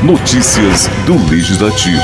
Notícias do Legislativo.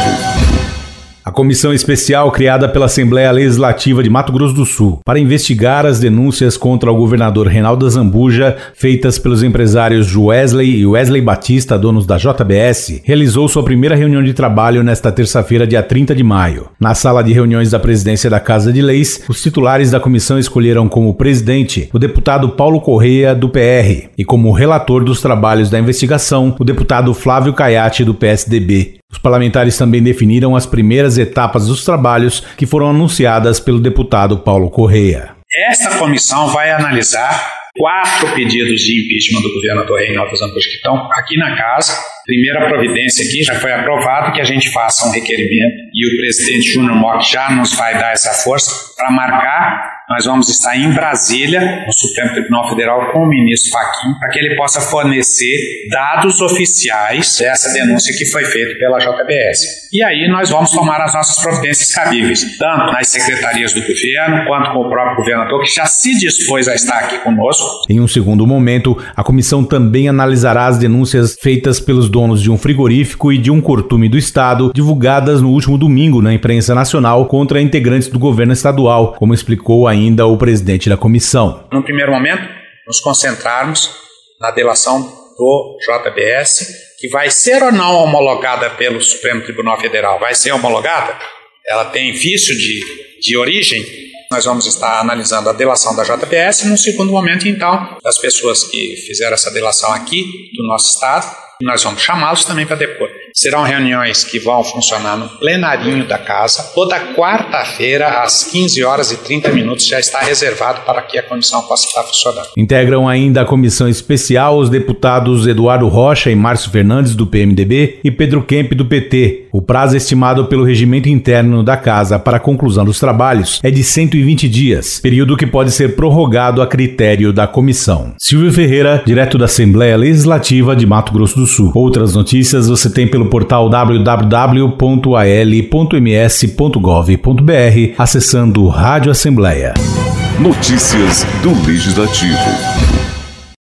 A comissão especial criada pela Assembleia Legislativa de Mato Grosso do Sul para investigar as denúncias contra o governador Reinaldo Azambuja feitas pelos empresários Joesley e Wesley Batista, donos da JBS, realizou sua primeira reunião de trabalho nesta terça-feira, dia 30 de maio. Na sala de reuniões da presidência da Casa de Leis, os titulares da comissão escolheram como presidente o deputado Paulo Correia, do PR, e como relator dos trabalhos da investigação, o deputado Flávio Caiate, do PSDB. Os parlamentares também definiram as primeiras etapas dos trabalhos que foram anunciadas pelo deputado Paulo Correia. Esta comissão vai analisar 4 pedidos de impeachment do governador Reinaldo Azambuja que estão aqui na casa. Primeira providência aqui, já foi aprovado que a gente faça um requerimento e o presidente Júnior Mock já nos vai dar essa força para marcar. Nós vamos estar em Brasília, no Supremo Tribunal Federal, com o ministro Fachin, para que ele possa fornecer dados oficiais dessa denúncia que foi feita pela JBS. E aí nós vamos tomar as nossas providências cabíveis, tanto nas secretarias do governo, quanto com o próprio governador, que já se dispôs a estar aqui conosco. Em um segundo momento, a comissão também analisará as denúncias feitas pelos donos de um frigorífico e de um curtume do Estado, divulgadas no último domingo na imprensa nacional contra integrantes do governo estadual, como explicou ainda o presidente da comissão. No primeiro momento, nos concentrarmos na delação do JBS, que vai ser ou não homologada pelo Supremo Tribunal Federal. Vai ser homologada? Ela tem vício de origem? Nós vamos estar analisando a delação da JBS. No segundo momento, então, das pessoas que fizeram essa delação aqui do nosso estado, nós vamos chamá-los também para depor. Serão reuniões que vão funcionar no plenarinho da casa. Toda quarta-feira, às 15h30, já está reservado para que a comissão possa estar funcionando. Integram ainda a comissão especial os deputados Eduardo Rocha e Márcio Fernandes, do PMDB, e Pedro Kemp, do PT. O prazo estimado pelo regimento interno da casa para a conclusão dos trabalhos é de 120 dias, período que pode ser prorrogado a critério da comissão. Silvio Ferreira, direto da Assembleia Legislativa de Mato Grosso do Sul. Outras notícias você tem pelo portal www.al.ms.gov.br, acessando Rádio Assembleia. Notícias do Legislativo.